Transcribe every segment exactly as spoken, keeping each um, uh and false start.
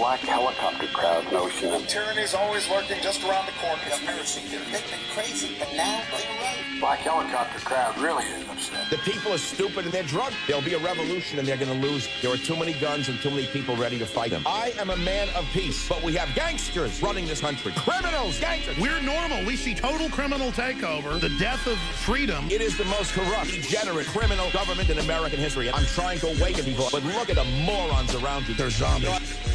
black helicopter crowd notion of tyranny's always lurking just around the corner. Conspiracy theory. They've been crazy, but now they're right. black helicopter crowd really is upset. The people are stupid and they're drunk. There'll be a revolution and they're going to lose. There are too many guns and too many people ready to fight them. I am a man of peace, but we have gangsters running this country. Criminals, gangsters. We're normal. We see total criminal takeover, the death of freedom. It is the most corrupt, degenerate, criminal government in American history. I'm trying to awaken people, but look at the morons around you. They're zombies.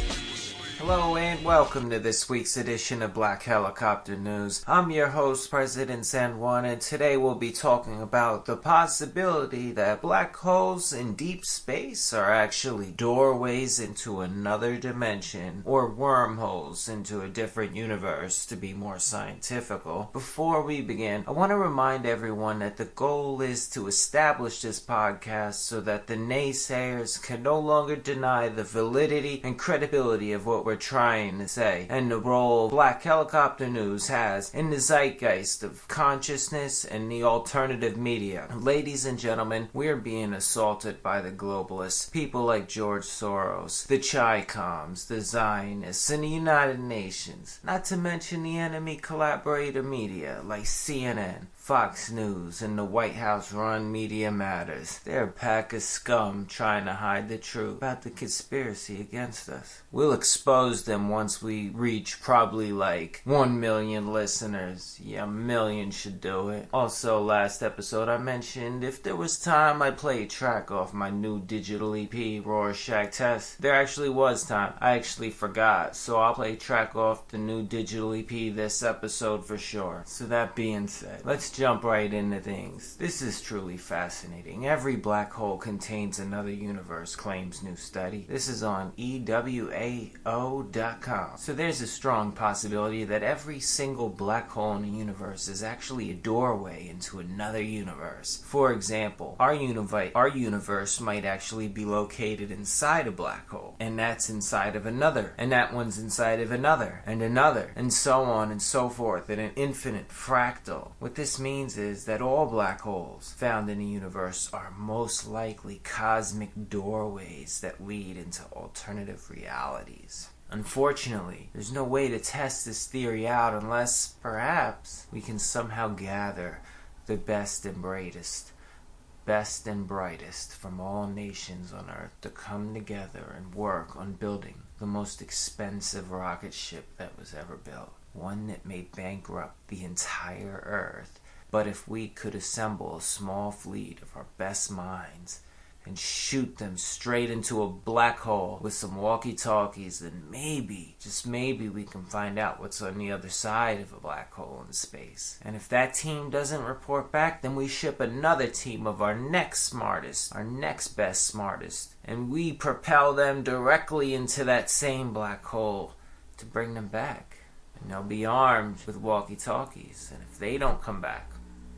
Hello and welcome to this week's edition of Black Helicopter News. I'm your host, President San Juan, and today we'll be talking about the possibility that black holes in deep space are actually doorways into another dimension, or wormholes into a different universe, to be more scientifical. Before we begin, I want to remind everyone that the goal is to establish this podcast so that the naysayers can no longer deny the validity and credibility of what we're trying to say, and the role Black Helicopter News has in the zeitgeist of consciousness and the alternative media. Ladies and gentlemen, we're being assaulted by the globalists, people like George Soros, the Chi-Coms, the Zionists, and the United Nations, not to mention the enemy collaborator media like C N N, Fox News, and the White House-run Media Matters. They're a pack of scum trying to hide the truth about the conspiracy against us. We'll expose them once we reach probably like one million listeners. Yeah, a million should do it. Also, last episode I mentioned if there was time I'd play a track off my new digital E P, Rorschach Test. There actually was time. I actually forgot. So I'll play a track off the new digital E P this episode for sure. So that being said, let's jump right into things. This is truly fascinating. Every black hole contains another universe, claims new study. This is on E W A O dot com. So there's a strong possibility that every single black hole in the universe is actually a doorway into another universe. For example, our, univi- our universe might actually be located inside a black hole, and that's inside of another, and that one's inside of another, and another, and so on and so forth in an infinite fractal. What this means is that all black holes found in the universe are most likely cosmic doorways that lead into alternative realities. Unfortunately, there's no way to test this theory out unless, perhaps, we can somehow gather the best and brightest, best and brightest from all nations on Earth to come together and work on building the most expensive rocket ship that was ever built. One that may bankrupt the entire Earth. But if we could assemble a small fleet of our best minds and shoot them straight into a black hole with some walkie-talkies, then maybe, just maybe, we can find out what's on the other side of a black hole in space. And if that team doesn't report back, then we ship another team of our next smartest, our next best smartest, and we propel them directly into that same black hole to bring them back. And they'll be armed with walkie-talkies, and if they don't come back,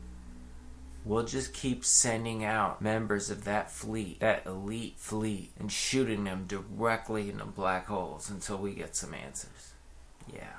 we'll just keep sending out members of that fleet, that elite fleet, and shooting them directly into black holes until we get some answers. Yeah.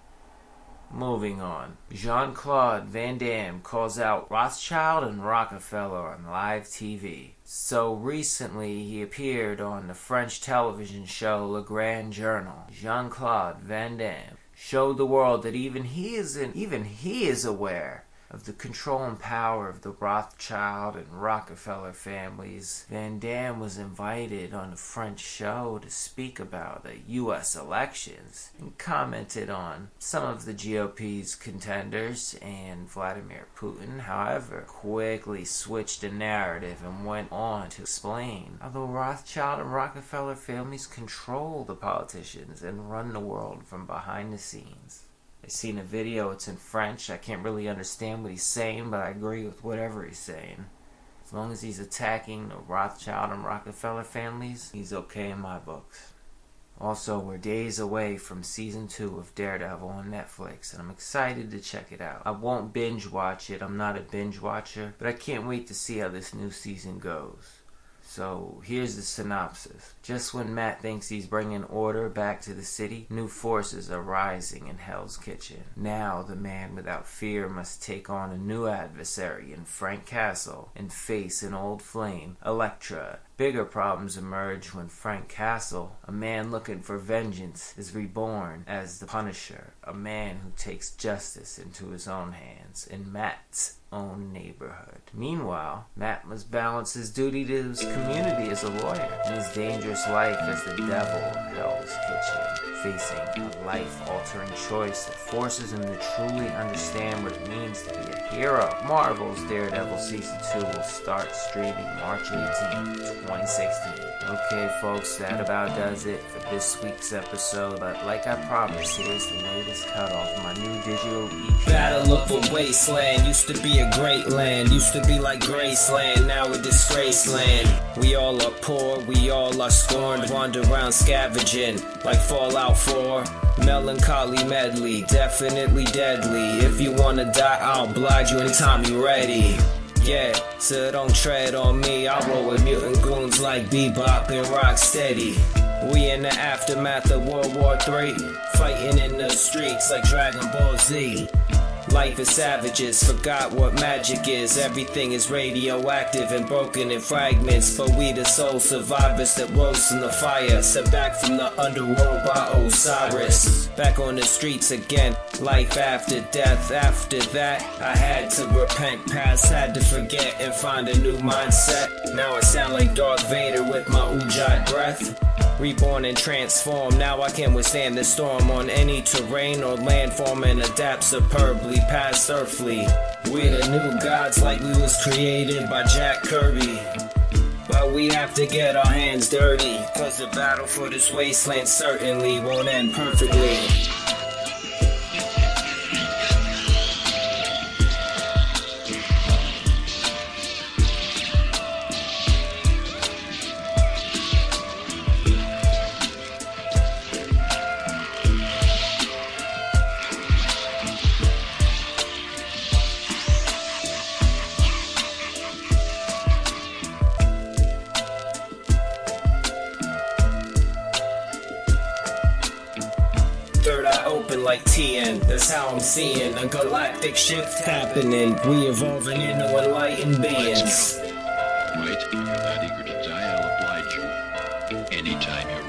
Moving on. Jean-Claude Van Damme calls out Rothschild and Rockefeller on live T V. So recently he appeared on the French television show Le Grand Journal. Jean-Claude Van Damme showed the world that even he is in, even he is aware of the control and power of the Rothschild and Rockefeller families. Van Damme was invited on the French show to speak about the U S elections and commented on some of the G O P's contenders and Vladimir Putin. However, quickly switched the narrative and went on to explain how the Rothschild and Rockefeller families control the politicians and run the world from behind the scenes. I've seen a video, it's in French. I can't really understand what he's saying, but I agree with whatever he's saying. As long as he's attacking the Rothschild and Rockefeller families, he's okay in my books. Also, we're days away from season two of Daredevil on Netflix, and I'm excited to check it out. I won't binge watch it, I'm not a binge watcher, but I can't wait to see how this new season goes. So here's the synopsis. Just when Matt thinks he's bringing order back to the city, new forces are rising in Hell's Kitchen. Now the man without fear must take on a new adversary in Frank Castle and face an old flame, Elektra. Bigger problems emerge when Frank Castle, a man looking for vengeance, is reborn as the Punisher, a man who takes justice into his own hands in Matt's own neighborhood. Meanwhile, Matt must balance his duty to his community as a lawyer and his dangerous life as the devil of Hell's Kitchen, facing a life-altering choice that forces him to truly understand what it means to be a hero. Marvel's Daredevil Season two will start streaming March eighteenth, twenty sixteen. Okay folks, that about does it for this week's episode, but like I promised, here's the latest cut off my new digital E P. Battle of a wasteland, used to be a great land, used to be like Graceland, now a disgrace land. We all are poor, we all are scorned, wander around scavenging like Fallout four. Melancholy medley, definitely deadly. If you wanna die, I'll oblige you anytime you're ready. Yeah, so don't tread on me. I roll with mutant goons like Bebop and Rocksteady. We in the aftermath of World War Three, fighting in the streets like Dragon Ball Z. Life is savages, forgot what magic is. Everything is radioactive and broken in fragments, but we the soul survivors that roast in the fire. Sent back from the underworld by Osiris. Back on the streets again, life after death. After that, I had to repent, past had to forget and find a new mindset. Now I sound like Darth Vader with my Ujjayi breath. Reborn and transformed, now I can withstand the storm on any terrain or landform and adapt superbly past earthly. We're the new gods like we was created by Jack Kirby. But we have to get our hands dirty, cause the battle for this wasteland certainly won't end perfectly. Third eye open like T N, that's how I'm seeing a galactic shift happening. We evolving into enlightened beings. Right? If you're that eager to die, I'll oblige you. Anytime you're